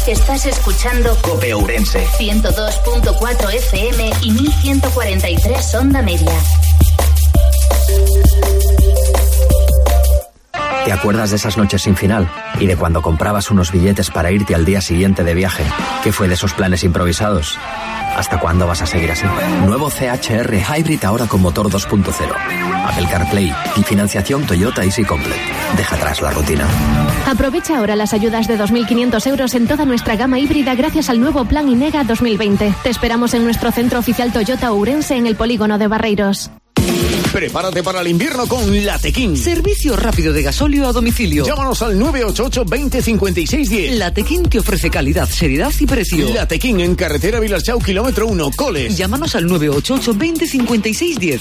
Estás escuchando COPE Ourense 102.4 FM y 1143 onda media. ¿Te acuerdas de esas noches sin final? ¿Y de cuando comprabas unos billetes para irte al día siguiente de viaje? ¿Qué fue de esos planes improvisados? ¿Hasta cuándo vas a seguir así? Nuevo CHR Hybrid ahora con motor 2.0. Apple CarPlay y financiación Toyota Easy Complete. Deja atrás la rutina. Aprovecha ahora las ayudas de 2.500 euros en toda nuestra gama híbrida gracias al nuevo Plan INEGA 2020. Te esperamos en nuestro centro oficial Toyota Ourense en el polígono de Barreiros. Prepárate para el invierno con Latequín. Servicio rápido de gasóleo a domicilio. Llámanos al 988 20 56 10. Latequín te ofrece calidad, seriedad y precio. Latequín en carretera Vilarchau, kilómetro 1, Coles. Llámanos al 988 20 56 10.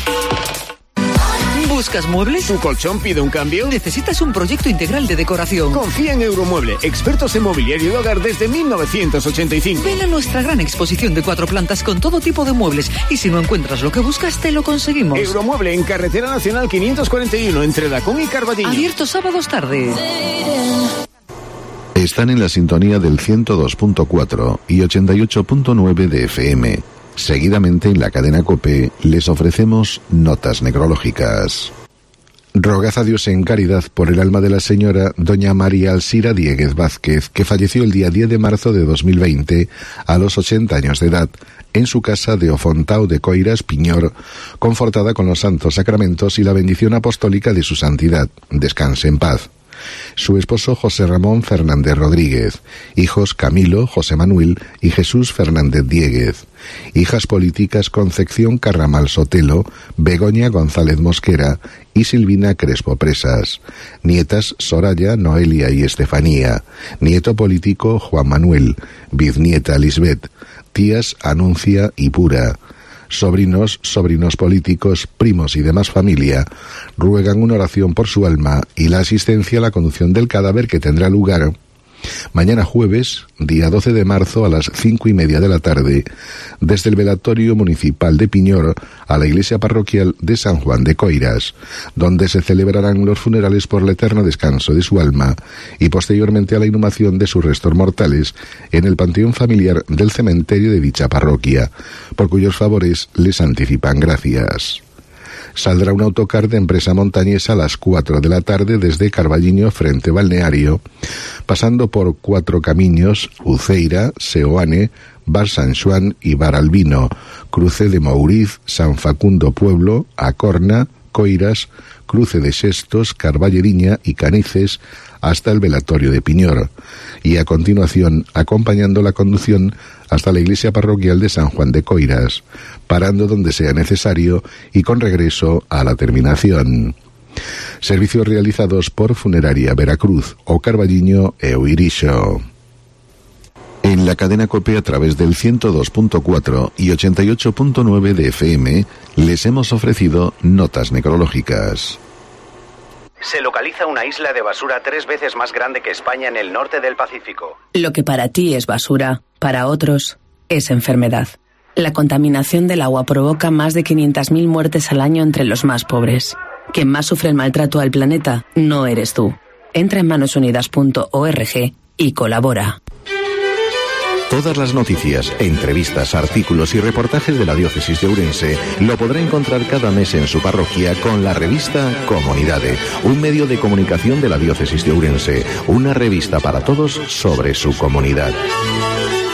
¿Buscas muebles? ¿Tu colchón pide un cambio? ¿Necesitas un proyecto integral de decoración? Confía en Euromueble, expertos en mobiliario de hogar desde 1985. Ven a nuestra gran exposición de 4 plantas con todo tipo de muebles y si no encuentras lo que buscas, te lo conseguimos. Euromueble en carretera nacional 541 entre Dacón y Carballiño. Abierto sábados tarde. Están en la sintonía del 102.4 y 88.9 de FM. Seguidamente en la cadena COPE les ofrecemos notas necrológicas. Rogad a Dios en caridad por el alma de la señora doña María Alsira Dieguez Vázquez, que falleció el día 10 de marzo de 2020 a los 80 años de edad en su casa de Ofontao de Coiras, Piñor, confortada con los santos sacramentos y la bendición apostólica de su santidad. Descanse en paz. Su esposo José Ramón Fernández Rodríguez, hijos Camilo, José Manuel y Jesús Fernández Dieguez, hijas políticas Concepción Carramal Sotelo, Begoña González Mosquera y Silvina Crespo Presas, nietas Soraya, Noelia y Estefanía, nieto político Juan Manuel, bisnieta Lisbeth, tías Anuncia y Pura, sobrinos políticos, primos y demás familia, ruegan una oración por su alma y la asistencia a la conducción del cadáver que tendrá lugar mañana jueves, día 12 de marzo a las 5:30 de la tarde, desde el velatorio municipal de Piñor a la iglesia parroquial de San Juan de Coiras, donde se celebrarán los funerales por el eterno descanso de su alma y posteriormente a la inhumación de sus restos mortales en el panteón familiar del cementerio de dicha parroquia, por cuyos favores les anticipan gracias. Saldrá un autocar de empresa montañesa a las 4 de la tarde desde Carballiño frente Balneario, pasando por Cuatro Camiños, Uceira, Seoane, Bar San Xuan y Bar Albino, cruce de Mouriz, San Facundo Pueblo, Acorna, Coiras, cruce de Sestos, Carballeriña y Canices hasta el velatorio de Piñor, y a continuación acompañando la conducción hasta la iglesia parroquial de San Juan de Coiras, parando donde sea necesario y con regreso a la terminación. Servicios realizados por Funeraria Veracruz o Carballiño e Uirixo. En la cadena COPE a través del 102.4 y 88.9 de FM les hemos ofrecido notas necrológicas. Se localiza una isla de basura 3 veces más grande que España en el norte del Pacífico. Lo que para ti es basura, para otros es enfermedad. La contaminación del agua provoca más de 500.000 muertes al año entre los más pobres. Quien más sufre el maltrato al planeta no eres tú. Entra en manosunidas.org y colabora. Todas las noticias, entrevistas, artículos y reportajes de la diócesis de Ourense lo podrá encontrar cada mes en su parroquia con la revista Comunidade, un medio de comunicación de la diócesis de Ourense, una revista para todos sobre su comunidad.